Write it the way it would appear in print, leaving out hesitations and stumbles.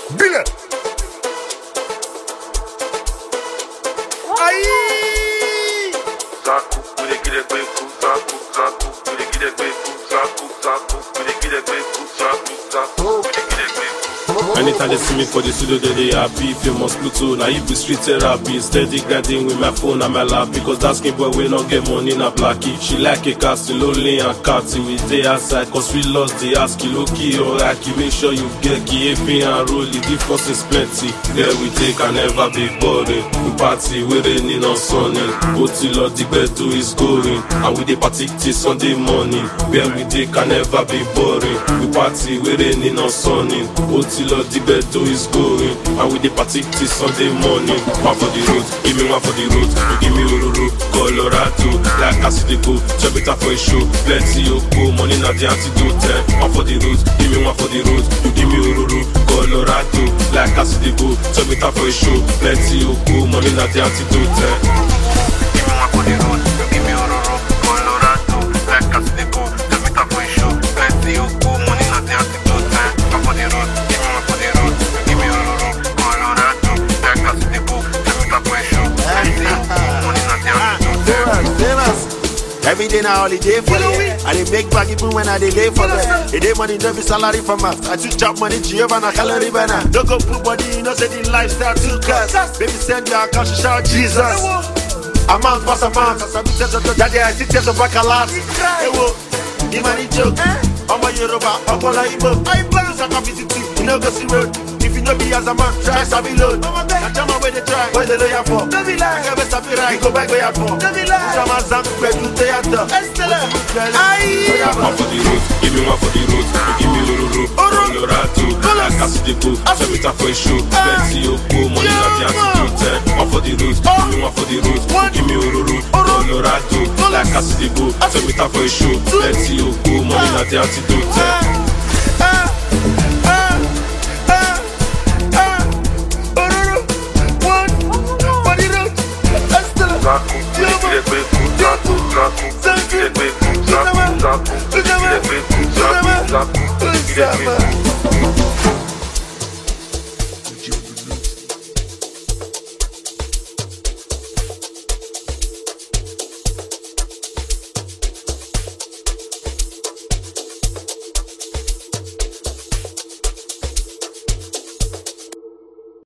Bile. Aïe. Zaku, we dey get it quick, Zaku, we dey get it quick, Zaku, we dey get it quick, Zaku, we dey get it quick. Anytime they see me for the studio, they happy. Famous Pluto, now if we street therapy. Steady grinding with my phone and my lap. Because that skin boy will not get money in a blackie. She like a castle, lonely and catty. We stay outside, cause we lost the ass. Kilo key or Aki. Make sure you get key, AP and roll it. Difference is plenty. There we take can never be boring. We party, we raining on sunny. Hotel or the bed to is going. And we the party till Sunday morning. Where we take can never be boring. We party, we raining on sunny. Hotel or the bed to is going. And we the party till Sunday morning. One for the road, give me one for the road. You give me Ororo, Colorado. Like I see the go, chop it up for a show. Plenty Oko, money not the antidote. One for the road, give me one for the road. You give me Ororo, Colorado. Like I see the go, chop it up for a show. Plenty Oko, money not the antidote. Give me one for the road, you give me Ororo, Colorado. Like I see the go, chop it up for a show. Plenty Oko, money not the antidote. One for the road, give me one for the road. You give me Ororo, Colorado. Like I see the go, chop it up for a show. Plenty Oko, money not the antidote. Famous. Every day na holiday for them. I dey make back even when I dey lay for them. They dey money no be salary for math. I just chop money Jehovah na calorie burner. No go put body, you know say the lifestyle too cuss. Baby send your account, she shout Jesus. Amount pass amount. As I be test of daddy, I see test of bacalao. Hey wo, the money joke. Omo Yoruba, Omola Igbo. This a capital too, you know go see road. If you no be as a man, try sabi load. Na jama where they try, where they lawyer for. I get best of it right, go back where you for. Jama Zam, where do theater. One for the road, give me one for the road. You give me Ororo, Colorado. Like I see the go, chop it up for a show. Plenty Oko, money not the antidote. One for the road, give me one for the road. You give me Ororo, Colorado. Like I see the go, chop it up for a show. Plenty Oko, money not the antidote. Zaku, we dey get it quick, Zaku, we dey get it quick, Zaku, we dey get it quick, Zaku, we dey get it quick.